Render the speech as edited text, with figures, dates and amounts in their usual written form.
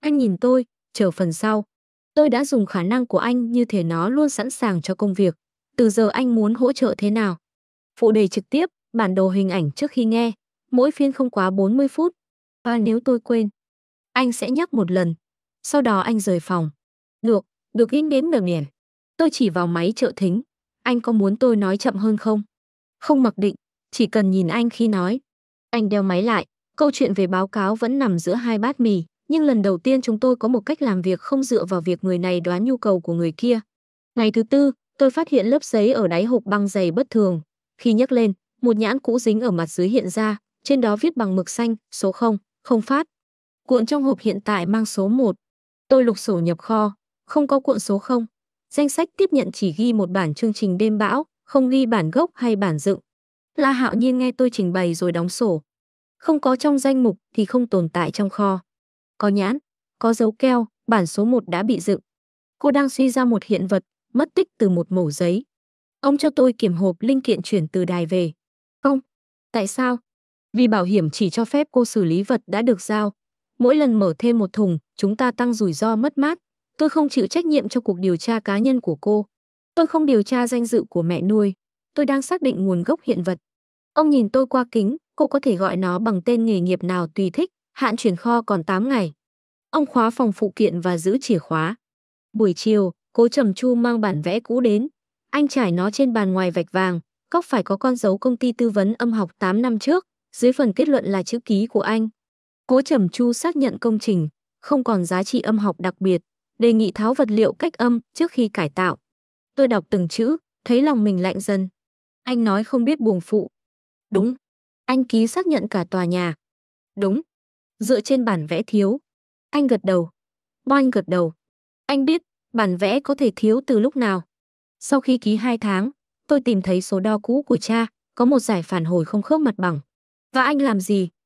Anh nhìn tôi, chờ phần sau. Tôi đã dùng khả năng của anh như thể nó luôn sẵn sàng cho công việc. Từ giờ anh muốn hỗ trợ thế nào? Phụ đề trực tiếp, bản đồ hình ảnh trước khi nghe. Mỗi phiên không quá 40 phút. Và nếu tôi quên, anh sẽ nhắc một lần. Sau đó anh rời phòng. Được, được in đến được nhỉ? Tôi chỉ vào máy trợ thính. Anh có muốn tôi nói chậm hơn không? Không mặc định, chỉ cần nhìn anh khi nói. Anh đeo máy lại, câu chuyện về báo cáo vẫn nằm giữa hai bát mì, nhưng lần đầu tiên chúng tôi có một cách làm việc không dựa vào việc người này đoán nhu cầu của người kia. Ngày thứ tư, tôi phát hiện lớp giấy ở đáy hộp băng dày bất thường. Khi nhấc lên, một nhãn cũ dính ở mặt dưới hiện ra, trên đó viết bằng mực xanh, số 0, không phát. Cuộn trong hộp hiện tại mang số 1. Tôi lục sổ nhập kho, không có cuộn số 0. Danh sách tiếp nhận chỉ ghi một bản chương trình đêm bão, không ghi bản gốc hay bản dựng. La Hạo Nhiên nghe tôi trình bày rồi đóng sổ. Không có trong danh mục thì không tồn tại trong kho. Có nhãn, có dấu keo, bản số 1 đã bị dựng. Cô đang suy ra một hiện vật, mất tích từ một mẩu giấy. Ông cho tôi kiểm hộp linh kiện chuyển từ đài về. Không. Tại sao? Vì bảo hiểm chỉ cho phép cô xử lý vật đã được giao. Mỗi lần mở thêm một thùng, chúng ta tăng rủi ro mất mát. Tôi không chịu trách nhiệm cho cuộc điều tra cá nhân của cô. Tôi không điều tra danh dự của mẹ nuôi. Tôi đang xác định nguồn gốc hiện vật. Ông nhìn tôi qua kính, cô có thể gọi nó bằng tên nghề nghiệp nào tùy thích, hạn chuyển kho còn 8 ngày. Ông khóa phòng phụ kiện và giữ chìa khóa. Buổi chiều, Cố Trầm Chu mang bản vẽ cũ đến. Anh trải nó trên bàn ngoài vạch vàng, góc phải có con dấu công ty tư vấn âm học 8 năm trước, dưới phần kết luận là chữ ký của anh. Cố Trầm Chu xác nhận công trình, không còn giá trị âm học đặc biệt, đề nghị tháo vật liệu cách âm trước khi cải tạo. Tôi đọc từng chữ, thấy lòng mình lạnh dần. Anh nói không biết buồng phụ. Đúng. Anh ký xác nhận cả tòa nhà. Đúng. Dựa trên bản vẽ thiếu. Anh gật đầu. Boanh gật đầu. Anh biết, bản vẽ có thể thiếu từ lúc nào. Sau khi ký 2 tháng, tôi tìm thấy số đo cũ của cha, có một giải phản hồi không khớp mặt bằng. Và anh làm gì?